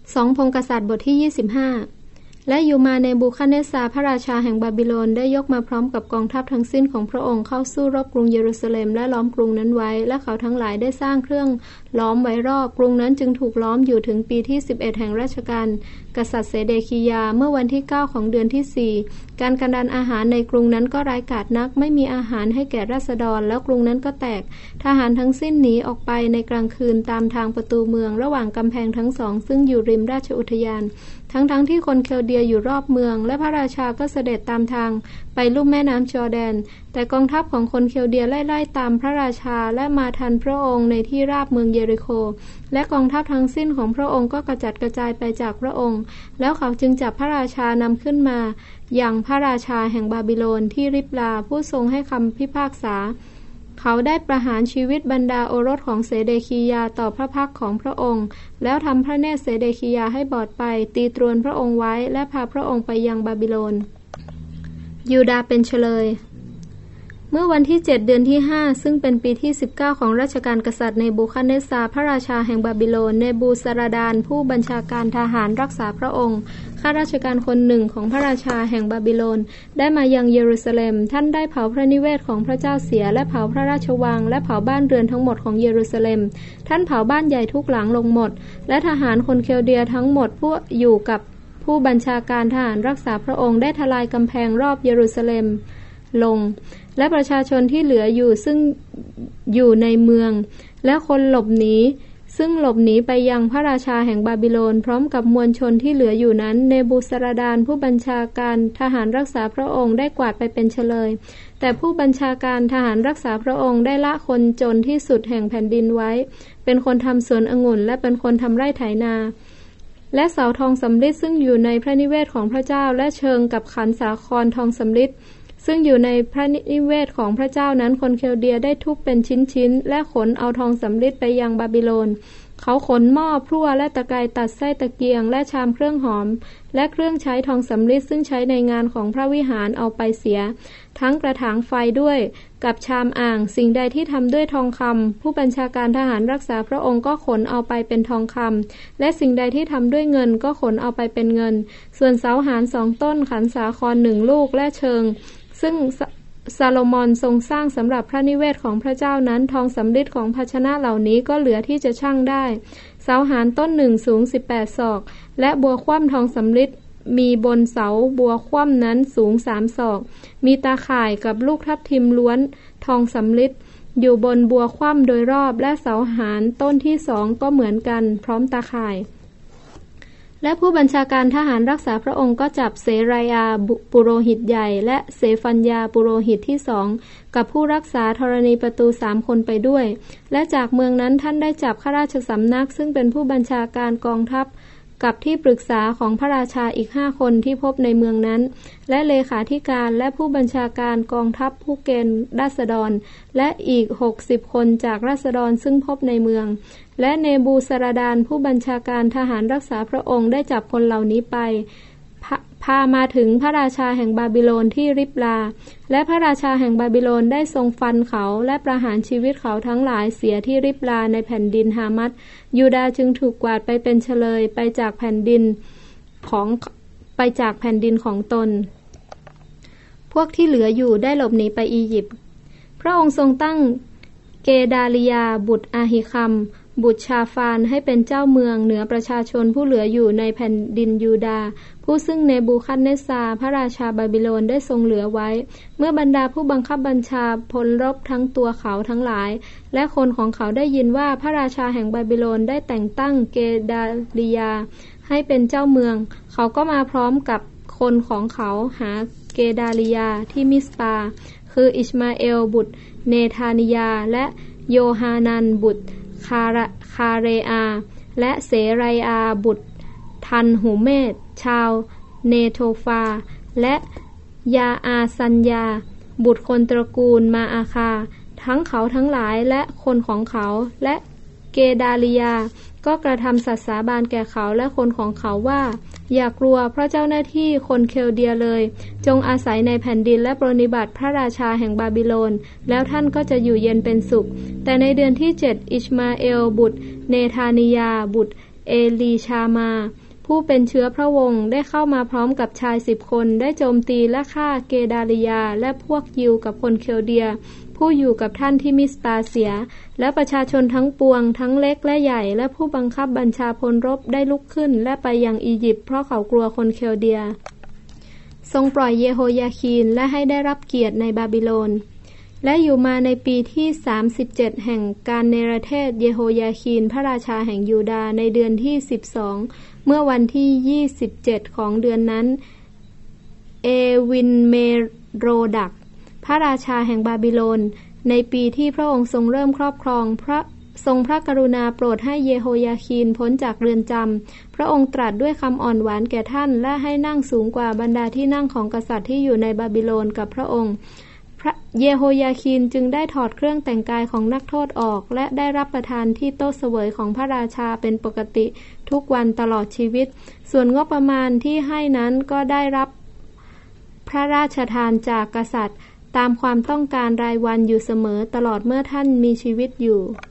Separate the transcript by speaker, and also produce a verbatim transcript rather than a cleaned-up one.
Speaker 1: สองพงศ์กษัตริย์บทที่ยี่สิบห้าและยูมาเนบูคัดเนสซาร์พระราชาแห่งบาบิโลนได้ยกมาพร้อมกับกองทัพทั้งสิ้นของพระองค์เข้าสู้รบกรุงเยรูซาเล็มและล้อมกรุงนั้นไว้และเขาทั้งหลายได้สร้างเครื่องล้อมไว้รอบกรุงนั้นจึงถูกล้อมอยู่ถึงปีที่สิบเอ็ดแห่งราชการกษัตริย์เสเดคียาเมื่อวันที่เก้าของเดือนที่สี่การกันดานอาหารในกรุงนั้นก็ร้ายกาจนักไม่มีอาหารให้แก่ราษฎรแล้วกรุงนั้นก็แตกทหารทั้งสิ้นหนีออกไปในกลางคืนตามทางประตูเมืองระหว่างกำแพงทั้งสองซึ่งอยู่ริมราชอุทยานทั้งๆ ท, ที่คนเคลเดียอยู่รอบเมืองและพระราชาก็เสด็จตามทางไปลุ่มแม่น้ำจอร์แดนแต่กองทัพของคนเคลเดียไล่ๆตามพระราชาและมาทันพระองค์ในที่ราบเมืองเยริโคและกองทัพทั้งสิ้นของพระองค์ก็กระจัดกระจายไปจากพระองค์แล้วเขาจึงจับพระราชานำขึ้นมาอย่างพระราชาแห่งบาบิโลนที่ริบลาผู้ทรงให้คำพิพากษาเขาได้ประหารชีวิตบรรดาโอรสของเสเดคียาต่อพระพักของพระองค์แล้วทำพระเนตรเสเดคียาให้บอดไปตีตรวนพระองค์ไว้และพาพระองค์ไปยังบาบิโลนยูดาห์เป็นเฉลยเมื่อวันที่เจ็ดเดือนที่ห้าซึ่งเป็นปีที่สิบเก้าของรัชกาลกษัตริย์เนบูคัดเนสซาร์พระราชาแห่งบาบิโลนเนบูซาราดานผู้บัญชาการทหารรักษาพระองค์ข้าราชการคนหนึ่งของพระราชาแห่งบาบิโลนได้มายังเยรูซาเล็มท่านได้เผาพระนิเวศของพระเจ้าเสียและเผาพระราชวังและเผาบ้านเรือนทั้งหมดของเยรูซาเล็มท่านเผาบ้านใหญ่ทุกหลังลงหมดและทหารคนเคลเดียทั้งหมดผู้อยู่กับผู้บัญชาการทหารรักษาพระองค์ได้ทลายกำแพงรอบเยรูซาเล็มลงและประชาชนที่เหลืออยู่ซึ่งอยู่ในเมืองและคนหลบหนีซึ่งหลบหนีไปยังพระราชาแห่งบาบิโลนพร้อมกับมวลชนที่เหลืออยู่นั้นเนบูซาราดานผู้บัญชาการทหารรักษาพระองค์ได้กวาดไปเป็นเฉลยแต่ผู้บัญชาการทหารรักษาพระองค์ได้ละคนจนที่สุดแห่งแผ่นดินไว้เป็นคนทำสวนองุ่นและเป็นคนทำไร่ไถนาและเสาทองสำริดซึ่งอยู่ในพระนิเวศของพระเจ้าและเชิงกับขันสาครทองสำริดซึ่งอยู่ในพระนิเวศของพระเจ้านั้นคนเคลเดียได้ทุบเป็นชิ้นๆและขนเอาทองสำริดไปยังบาบิโลนเขาขนหม้อพลั่วและตะไคร้ตัดไส้ตะเกียงและชามเครื่องหอมและเครื่องใช้ทองสำริดซึ่งใช้ในงานของพระวิหารเอาไปเสียทั้งกระถางไฟด้วยกับชามอ่างสิ่งใดที่ทำด้วยทองคำผู้บัญชาการทหารรักษาพระองค์ก็ขนเอาไปเป็นทองคำและสิ่งใดที่ทำด้วยเงินก็ขนเอาไปเป็นเงินส่วนเสาหาญสองต้นขันสาครหนึ่งลูกและเชิงซึ่งซาโลมอนทรงสร้างสำหรับพระนิเวศของพระเจ้านั้นทองสำริดของภาชนะเหล่านี้ก็เหลือที่จะชั่งได้เสาหาญต้นหนึ่งสูงสิบแปดศอกและบัวคว่ำทองสำริดมีบนเสาบัวคว่ำนั้นสูงสามศอกมีตาข่ายกับลูกทับทิมล้วนทองสำริดอยู่บนบัวคว่ำโดยรอบและเสาหาญต้นที่สองก็เหมือนกันพร้อมตาข่ายและผู้บัญชาการทหารรักษาพระองค์ก็จับเสรายาปุโรหิตใหญ่และเสฟัญญาปุโรหิตที่สองกับผู้รักษาธรณีประตูสามคนไปด้วยและจากเมืองนั้นท่านได้จับข้าราชสำนักซึ่งเป็นผู้บัญชาการกองทัพกับที่ปรึกษาของพระราชาอีกห้าคนที่พบในเมืองนั้นและเลขาธิการและผู้บัญชาการกองทัพผู้เกณฑ์ราษฎรและอีกหกสิบคนจากราษฎรซึ่งพบในเมืองและเนบูซาราดานผู้บัญชาการทหารรักษาพระองค์ได้จับคนเหล่านี้ไปพามาถึงพระราชาแห่งบาบิโลนที่ริบลาและพระราชาแห่งบาบิโลนได้ทรงฟันเขาและประหารชีวิตเขาทั้งหลายเสียที่ริบลาในแผ่นดินฮามัตยูดาห์จึงถูกกวาดไปเป็นเฉลยไปจากแผ่นดินของไปจากแผ่นดินของตนพวกที่เหลืออยู่ได้หลบหนีไปอียิปต์พระองค์ทรงตั้งเกดาลียาบุตรอาหิคัมบุตรชาฟานให้เป็นเจ้าเมืองเหนือประชาชนผู้เหลืออยู่ในแผ่นดินยูดาห์ผู้ซึ่งเนบูคัดเนสซาร์พระราชาบาบิโลนได้ทรงเหลือไว้เมื่อบรรดาผู้บังคับบัญชาพลรบทั้งตัวเขาทั้งหลายและคนของเขาได้ยินว่าพระราชาแห่งบาบิโลนได้แต่งตั้งเกดาลียาให้เป็นเจ้าเมืองเขาก็มาพร้อมกับคนของเขาหาเกดาลียาที่มิสปาคืออิชมาเอลบุตรเนธานิยาและโยฮานันบุตรคาระคาเรอาและเสรายอาบุตรทันหูเมธชาวเนโทฟาและยาอาซัญญาบุตรคนตระกูลมาอาคาทั้งเขาทั้งหลายและคนของเขาและเกดาลียาก็กระทำสัตย์สาบานแก่เขาและคนของเขาว่าอย่ากลัวเพราะเจ้าหน้าที่คนเคลเดียเลยจงอาศัยในแผ่นดินและปรนนิบัติพระราชาแห่งบาบิโลนแล้วท่านก็จะอยู่เย็นเป็นสุขแต่ในเดือนที่เจ็ดอิชมาเอลบุตรเนธานิยาบุตรเอลีชามาผู้เป็นเชื้อพระวงศ์ได้เข้ามาพร้อมกับชายสิบคนได้โจมตีและฆ่าเกดาลิยาและพวกยิวกับคนเคลเดียผู้อยู่กับท่านที่มิสตาเสียและประชาชนทั้งปวงทั้งเล็กและใหญ่และผู้บังคับบัญชาพลรบได้ลุกขึ้นและไปยังอียิปต์เพราะเขากลัวคนเคลเดียทรงปล่อยเยโฮยาคีนและให้ได้รับเกียรติในบาบิโลนและอยู่มาในปีที่สามสิบเจ็ดแห่งการเนรเทศเยโฮยาคีนพระราชาแห่งยูดาห์ในเดือนที่สิบสองเมื่อวันที่ยี่สิบเจ็ดของเดือนนั้นเอวินเมโรดักพระราชาแห่งบาบิโลนในปีที่พระองค์ทรงเริ่มครอบครองพระทรงพระกรุณาโปรดให้เยโฮยาคีนพ้นจากเรือนจำพระองค์ตรัสด้วยคำอ่อนหวานแก่ท่านและให้นั่งสูงกว่าบรรดาที่นั่งของกษัตริย์ที่อยู่ในบาบิโลนกับพระองค์พระเยโฮยาคีนจึงได้ถอดเครื่องแต่งกายของนักโทษออกและได้รับประทานที่โต๊ะเสวยของพระราชาเป็นปกติทุกวันตลอดชีวิตส่วนงบประมาณที่ให้นั้นก็ได้รับพระราชทานจากกษัตริย์ตามความต้องการรายวันอยู่เสมอตลอดเมื่อท่านมีชีวิตอยู่